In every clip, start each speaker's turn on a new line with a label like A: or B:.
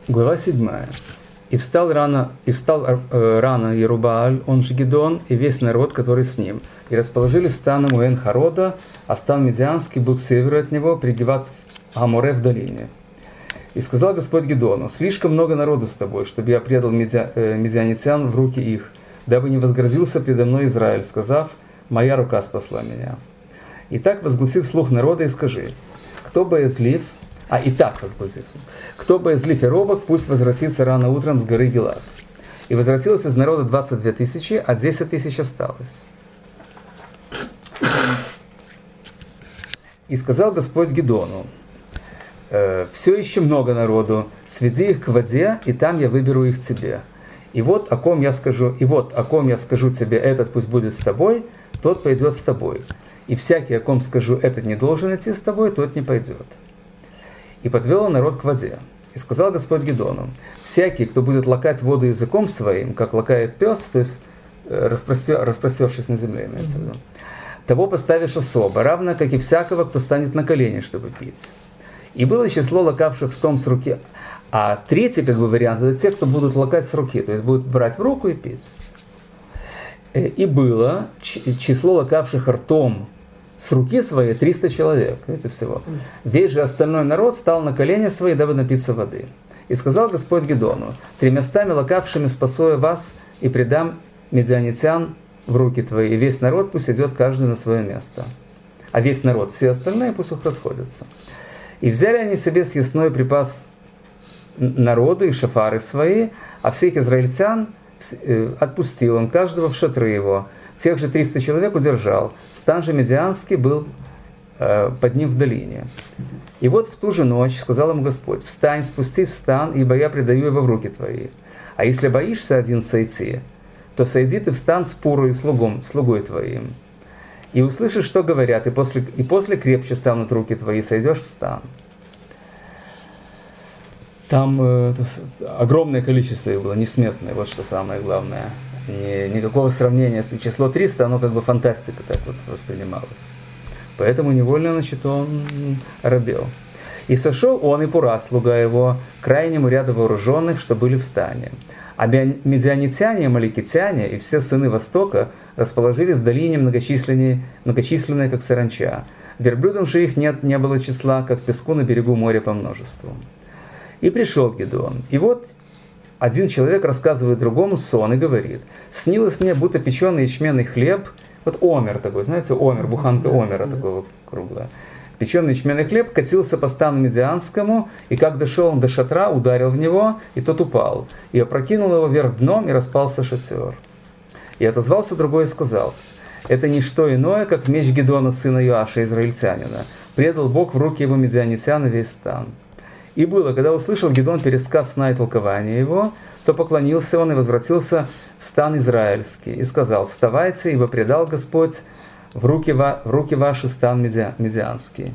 A: Глава 7. «И встал рано Ерубааль, он же Гидеон, и весь народ, который с ним, и расположились станом у Эн-Харода, а стан Медианский был к северу от него, при Гиват-Гаморе в долине. И сказал Господь Гидеону: слишком много народу с тобой, чтобы я предал медианитян в руки их, дабы не возгрозился предо мной Израиль, сказав: моя рука спасла меня. Итак, возгласи вслух народа и скажи: кто боязлив, кто боязлив и робок, пусть возвратится рано утром с горы Гилад. И возвратилось из народа 22 тысячи, а 10 тысяч осталось. И сказал Господь Гидеону: все еще много народу, сведи их к воде, и там я выберу их тебе. И вот о ком я скажу тебе, этот пусть будет с тобой, тот пойдет с тобой. И всякий, о ком скажу, этот не должен идти с тобой, тот не пойдет. И подвел он народ к воде. И сказал Господь Гидеону: всякий, кто будет лакать воду языком своим, как лакает пес, то есть распростершись на земле, имеется в виду, того поставишь особо, равно как и всякого, кто станет на колени, чтобы пить. И было число лакавших в том с руки. А третий вариант, это те, кто будут лакать с руки, то есть будут брать в руку и пить. И было число лакавших ртом с руки своей 300 человек, видите, всего. Весь же остальной народ стал на колени свои, дабы напиться воды. И сказал Господь Гидеону: 300 лакавшими спасу я вас, и предам медианитян в руки твои, и весь народ пусть идет каждый на свое место. А весь народ, все остальные, пусть их расходятся. И взяли они себе съестной припас народу и шафары свои, а всех израильтян отпустил он, каждого в шатры его. Тех же 300 человек удержал. Стан же Медианский был под ним в долине. И вот в ту же ночь сказал ему Господь: встань, спустись в стан, ибо я предаю его в руки твои. А если боишься один сойти, то сойди ты в стан с Пурой слугой твоим. И услышишь, что говорят, и после крепче станут руки твои, сойдешь в стан. Там огромное количество их было, несметное, вот что самое главное. Никакого сравнения, если число 300, оно фантастика так воспринималось. Поэтому невольно, он робел. И сошел он и Пура, слуга его, к крайнему ряду вооруженных, что были в стане. А медианитяне, амаликитяне и все сыны Востока расположились в долине многочисленные, как саранча. Верблюдам же их не было числа, как песку на берегу моря по множеству. И пришел Гидеон. И вот один человек рассказывает другому сон и говорит: снилось мне, будто печеный ячменный хлеб, вот омер такой, знаете, омер, буханка омера такого круглая. Печеный ячменный хлеб катился по стану Медианскому, и как дошел он до шатра, ударил в него, и тот упал. И опрокинул его вверх дном, и распался шатер. И отозвался другой и сказал: это не что иное, как меч Гидеона, сына Йоаша, израильтянина. Предал Бог в руки его медианитян и весь стан. И было, когда услышал Гидеон пересказ сна и толкование его, то поклонился он и возвратился в стан израильский, и сказал: вставайте, ибо предал Господь в руки ваши стан медианский.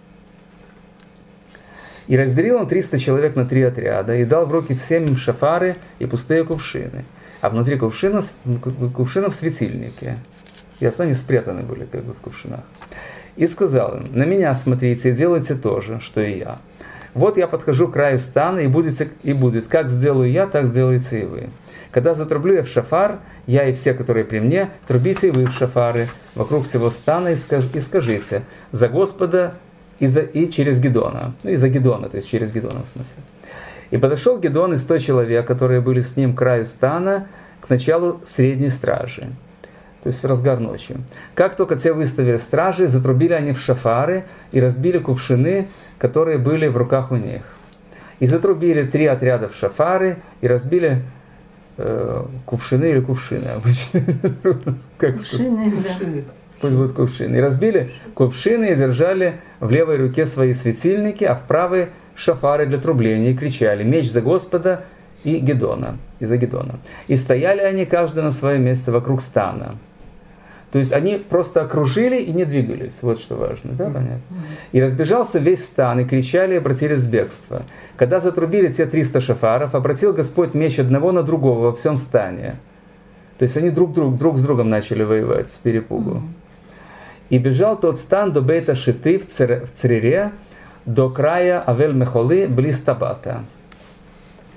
A: И разделил он 300 человек на 3 отряда, и дал в руки всем им шафары и пустые кувшины, а внутри кувшинов светильники. Ясно, они спрятаны были в кувшинах. И сказал им: на меня смотрите и делайте то же, что и я. Вот я подхожу к краю стана, и будет, как сделаю я, так сделаете и вы. Когда затрублю я в шафар, я и все, которые при мне, трубите и вы в шафары вокруг всего стана и скажите: за Господа и через Гидеона. И за Гидеона, то есть через Гидеона в смысле. И подошел Гидеон и 100 человек, которые были с ним к краю стана, к началу средней стражи, то есть в разгар ночи. Как только те выставили стражи, затрубили они в шафары и разбили кувшины, которые были в руках у них. И затрубили 3 отряда в шафары и разбили кувшины или кувшины обычно.
B: Кувшины, да.
A: Пусть будут кувшины. И разбили кувшины и держали в левой руке свои светильники, а в правой шафары для трубления, и кричали: меч за Господа и Гидеона, и за Гидеона. И стояли они каждый на своем месте вокруг стана. То есть они просто окружили и не двигались. Вот что важно, да, понятно? И разбежался весь стан, и кричали, и обратились в бегство. Когда затрубили те 300 шафаров, обратил Господь меч одного на другого во всем стане. То есть они друг с другом начали воевать с перепугу. И бежал тот стан до Бейта Шиты в Црере, до края Авель-Мехолы, близ Табата.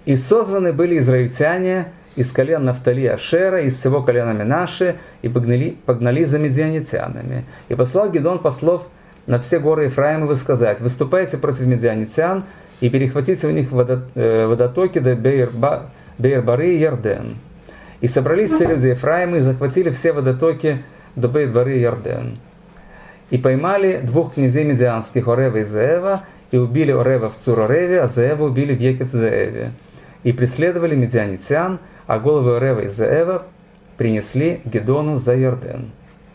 A: И созваны были израильтяне из колен Нафтали Ашера, из всего колена Менаши, и погнали за медианитянами. И послал Гедеон послов на все горы Ефраимовы сказать: выступайте против медианитян и перехватите у них водотоки до Бейр-Бары и Ярден. И собрались все люди Ефраима и захватили все водотоки до Бейр-Бары и Ярден. И поймали 2 князей медианских, Орева и Зеева, и убили Орева в Цур-Ореве, а Зеева убили в Екев-Зееве. И преследовали медианитян, а головы Орева и Зеева принесли Гедеону за Ярден.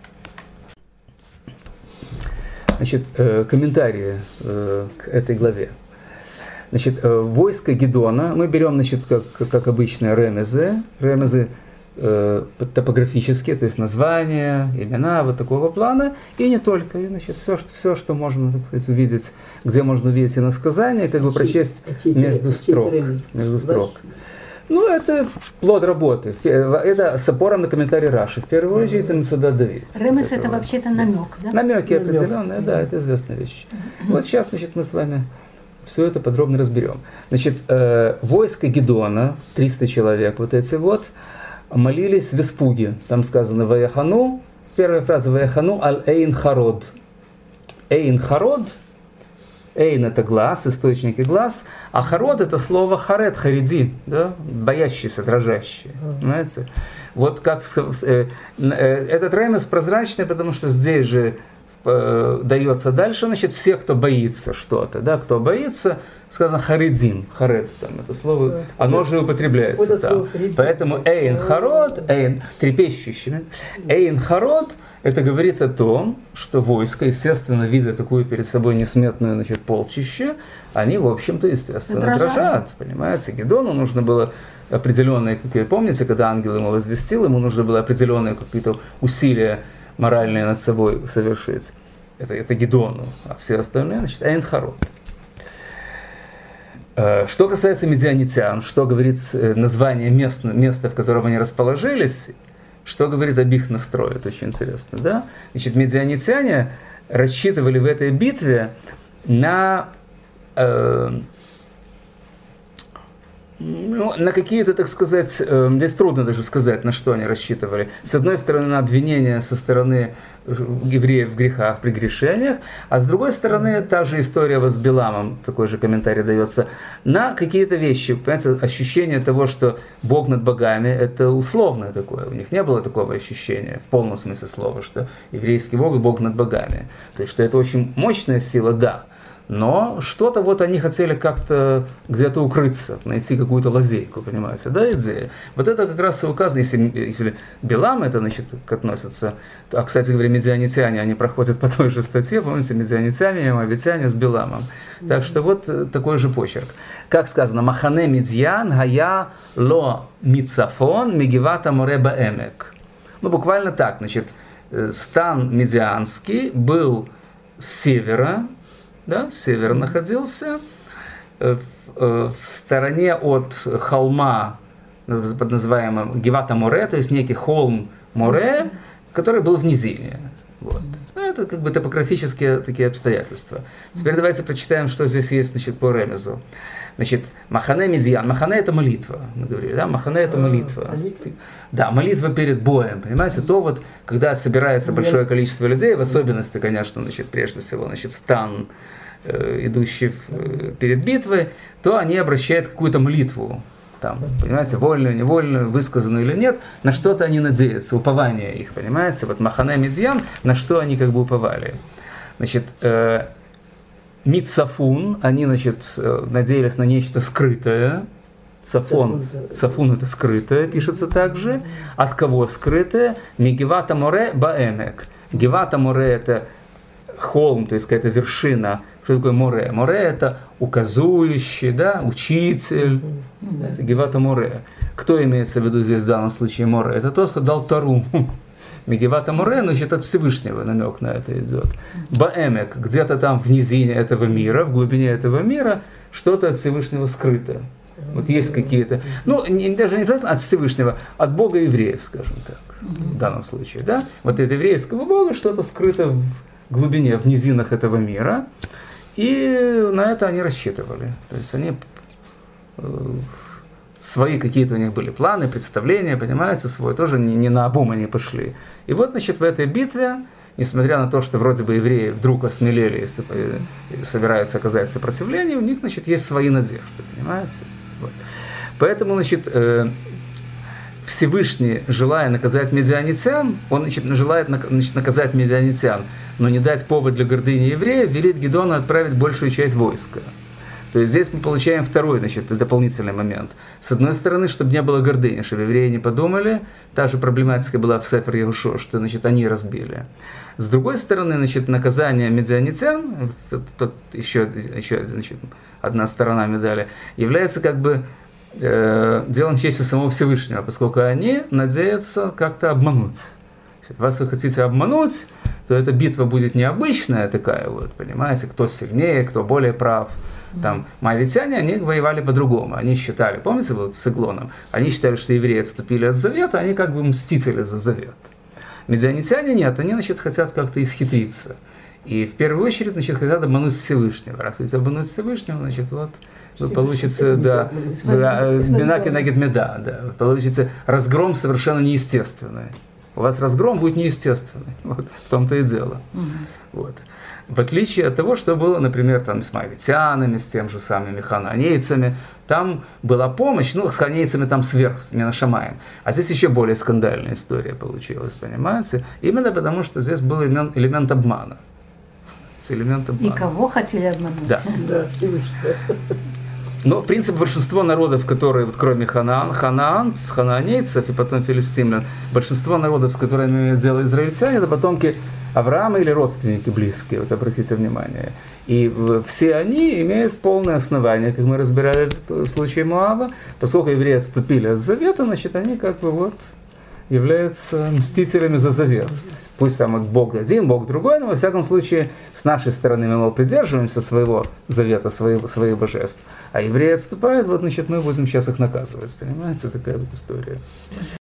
A: Значит, комментарии к этой главе. Значит, войско Гедеона мы берем, значит, как обычно, ремезы топографические, то есть названия, имена вот такого плана, и не только, и, значит, все, что можно, так сказать, увидеть, где можно увидеть иносказания, как бы прочесть между строк. Ну, это плод работы. Это с опором на комментарий Раши. В первую очередь, сюда Давид.
B: Ремес это вообще-то намек, да?
A: Намеки определенные, да, это известная вещь. Вот сейчас, значит, мы с вами все это подробно разберем. Значит, войско Гедеона, 300 человек, вот эти вот, молились в испуге. Там сказано «Ваяхану», первая фраза «Ваяхану аль-эйн-харод». Эйн-харод, эйн – это глаз, источник и глаз, а харод – это слово харед, хариди, да? Боящийся, дрожащий. Понимаете? Вот как этот ремес прозрачный, потому что здесь же дается дальше, значит, все, кто боится что-то, да, кто боится, сказано харидим, харед, там это слово, оно же употребляется там. Поэтому эйн харод, эйн трепещущий, эйн харод, это говорит о том, что войско, естественно, видя такую перед собой несметную, значит, полчище, они, в общем-то, естественно, дрожат, понимаете. Гедеону нужно было определенные, как вы помните, когда ангел ему возвестил, ему нужно было определенные какие-то усилия моральные над собой совершить. Это Гедеону, а все остальные, значит, эйн харод. Что касается медианитян, что говорит название места, в котором они расположились, что говорит об их настрое, это очень интересно, да? Значит, медианитяне рассчитывали в этой битве на какие-то, так сказать, здесь трудно даже сказать, на что они рассчитывали. С одной стороны, на обвинения со стороны евреев в грехах, прегрешениях, а с другой стороны, та же история вот с Биламом, такой же комментарий дается, на какие-то вещи, понимаете, ощущение того, что Бог над богами, это условное такое, у них не было такого ощущения, в полном смысле слова, что еврейский Бог и Бог над богами, то есть, что это очень мощная сила, да. Но что-то вот они хотели как-то где-то укрыться, найти какую-то лазейку, понимаете, да, идея. Вот это как раз и указано, если Билам это, значит, относится, а, кстати говоря, медианитяне, они проходят по той же статье, помните, медианитяне, моавитяне с Биламом. Так что вот такой же почерк. Как сказано, «Махане Медьян гая ло мицафон мегивата мореба эмек». Ну, буквально так, значит, стан медианский был с севера, да, север находился в стороне от холма под называемым Гевата Море, то есть некий холм Море, который был в низине. Вот. Это как бы топографические такие обстоятельства. Теперь давайте прочитаем, что здесь есть, значит, по ремезу. Значит, Махане Медьян. Махане – это молитва, мы говорили, да? Махане – это молитва. Да, молитва перед боем, понимаете? То вот, когда собирается большое количество людей, в особенности, конечно, значит, прежде всего, значит, стан, идущий перед битвой, то они обращают какую-то молитву, там, понимаете, вольную, невольную, высказанную или нет, на что-то они надеются, упование их, понимаете? Вот Махане Медьян, на что они как бы уповали. Значит, Мицафун, они, значит, надеялись на нечто скрытое. Цафун это скрытое, пишется также. От кого скрытое? Мегивата Море Баэмек. Гевата Море это холм, то есть какая-то вершина. Что такое Море? Море это указующий, да, учитель. Это Гевата Море. Кто имеется в виду здесь в данном случае Море? Это тот, кто дал Тору. Мегивата Море, значит, от Всевышнего намек на это идет. Баэмек, где-то там в низине этого мира, в глубине этого мира, что-то от Всевышнего скрыто. Вот есть какие-то, ну, даже не обязательно от Всевышнего, от Бога евреев, скажем так, в данном случае, да? Вот от еврейского Бога что-то скрыто в глубине, в низинах этого мира, и на это они рассчитывали. То есть они свои какие-то у них были планы, представления, понимаете, свой, тоже не наобум они пошли. И вот, значит, в этой битве, несмотря на то, что вроде бы евреи вдруг осмелели и собираются оказать сопротивление, у них, значит, есть свои надежды, понимаете? Вот. Поэтому, значит, Всевышний, желая наказать медианитян, он, значит, желает наказать медианитян, но не дать повод для гордыни евреев, велит Гедеону отправить большую часть войска. То есть здесь мы получаем второй, значит, дополнительный момент. С одной стороны, чтобы не было гордыни, чтобы евреи не подумали, та же проблематика была в Сефер Йеhoшуа, что, значит, они разбили. С другой стороны, значит, наказание медианитян, еще значит, одна сторона медали, является как бы делом чести самого Всевышнего, поскольку они надеются как-то обмануть. Если вас вы хотите обмануть, то эта битва будет необычная такая, вот, понимаете, кто сильнее, кто более прав. Там моавитяне, они воевали по-другому. Они считали, помните, вот с Иглоном, они считали, что евреи отступили от завета, они как бы мстители за завет. Медианитяне нет, они, значит, хотят как-то исхитриться. И в первую очередь, значит, хотят обмануть Всевышнего. Раз хотите обмануть Всевышнего, значит, вот получится, да, бинак и нагид меда, да, получится разгром совершенно неестественный. У вас разгром будет неестественный, вот, в том-то и дело. Вот. В отличие от того, что было, например, там, с моавитянами, с тем же самыми хананейцами, там была помощь, ну, с хананейцами там сверху, с Менашамаем. А здесь еще более скандальная история получилась, понимаете? Именно потому, что здесь был элемент обмана. Элемент обмана.
B: И кого хотели обмануть?
A: Да. Но, в принципе, большинство народов, которые, вот, кроме хананейцев и потом филистимлян, большинство народов, с которыми имеют дело израильтяне, это потомки Авраама или родственники близкие, вот обратите внимание. И все они имеют полное основание, как мы разбирали в случае Моава, поскольку евреи отступили от завета, значит, они как бы вот являются мстителями за завет. Пусть там Бог один, Бог другой, но во всяком случае с нашей стороны мы придерживаемся своего завета, своих божеств. А евреи отступают, вот, значит, мы будем сейчас их наказывать. Понимаете, такая вот история.